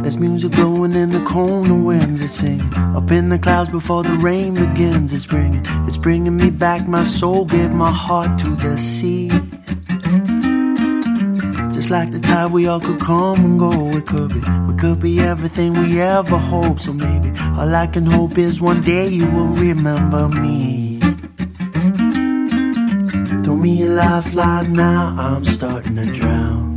There's music blowing in the corner winds. It's singing up in the clouds before the rain begins. It's bringing me back. My soul gave my heart to the sea. Just like the tide, we all could come and go. We could be everything we ever hoped. So maybe all I can hope is one day you will remember me. Throw me a lifeline now, I'm starting to drown.